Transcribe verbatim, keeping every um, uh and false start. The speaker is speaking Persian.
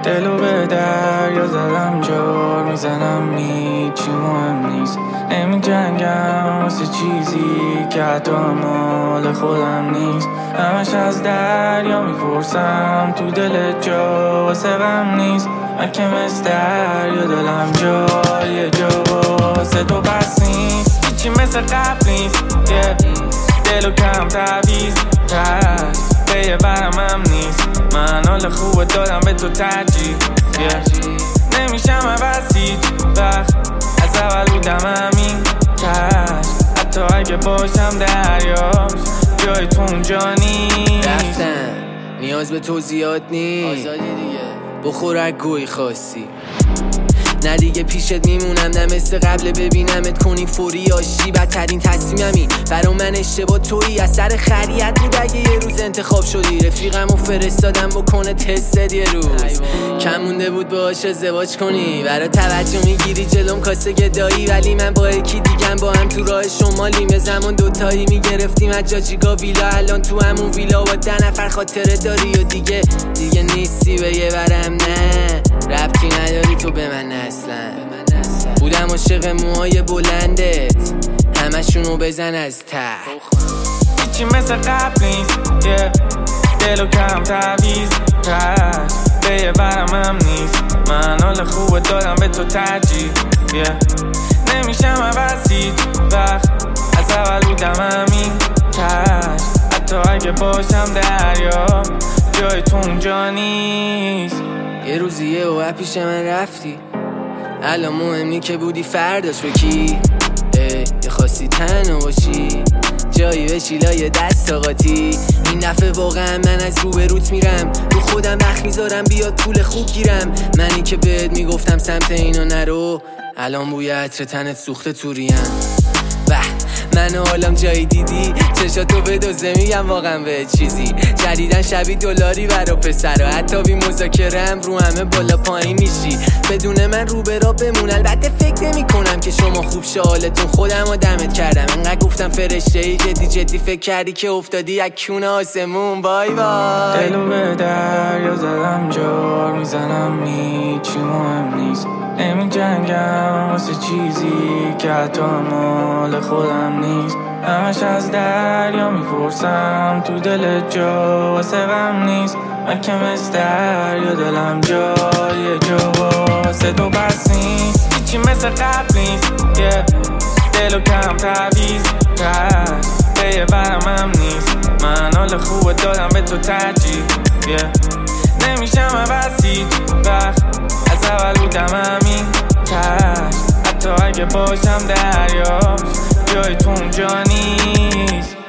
دلو به دریا زدم جار میزنم هیچی مهم نیست. نمی جنگم واسه چیزی که حتی مال خودم نیست. همش از دریا میپرسم تو دل جا واسه غم نیست. من که مثل دریا دلم جای جا واسه تو پس نیست. هیچی مثل قبل نیست yeah. دلو کم تعویز تش به برم هم نیست. من حال خوب دادم به تو ترجیح yeah. نمیشم عوض هیچ وقت از اول بودم همین تش. حتی اگه باشم دریاش جای تو اونجا نیست. رفتم نیاز به تو زیاد نیست. آزادی دیگه بخور اگوی خواستی نه دیگه پیشت میمونم نه مثل قبل ببینمت کنی فوری آشی. بدترین تصمیممی برا من اشتباه تویی. از سر خریت بود اگه یه روز انتخاب شدی. رفیقم و فرستادم بکنه تست یه روز کم مونده بود باهاش ازدواج کنی. برا توجه میگیری جلوم کاسه گدایی ولی من با یکی دیگم با هم تو راه شمالیم. یه زمان دوتایی میگرفتیم از جاجیگا ویلا. الان تو همون ویلا با ده نفر خاطره داری و دیگه دیگه نیستی به یه برم نه ربطی نداری تو به من اصلا. بودم عاشق موهای بلندت همشونو بزن از ته. هیچی مثل قبل نیست yeah. دلو کم تعویز تش به یه برم هم نیست. من حال خوب دادم به تو ترجیح yeah. نمیشم عوض هیچ وقت از اول بودم همین تش. حتی اگه باشم دریا جای تو اونجا نیست. یه روزیه و پیش من رفتی الان مهمی که بودی فرداش به کی یه خواستی تنها باشی جایی بشی لای دست آقاتی. این دفعه واقعا من از رو به روت میرم رو خودم بخ میذارم بیاد پول خوب گیرم. منی که بهت میگفتم سمت اینا نرو الان بوی عطر تنت سوخته توریم. به من حالم جایی دیدی چشاتو بدوزه میگم واقعا به چیزی جدیدن شبی دلاری برا پسرا. حتی بی مذاکرم رو همه بالا پایین میشی بدون من رو به را بمون. البته فکر نمی کنم که شما خوب شه حالتون. خودم آدمت کردم انقدر گفتم فرشته ای جدی جدی فکر کردی که افتادی از کون آسمون. بای بای دلو به دریا زدم جار میزنم هیچی مهم نیست. نمی جنگم واسه چیزی که حتی مال خودم نیست. همش از دریا میپرسم تو دل جا واسه غم نیست. من که مثل دریا دلم جای جا واسه تو پس نیست. هیچی مثل قبل نیست yeah. دلو کم تعویز تش به یه برم هم نیست. من حال خوب دادم به تو ترجیح yeah. نمیشم عوض هیچ وقت از اول بودم همین تش. حتی اگه باشم دریا جای تو اونجا نیست.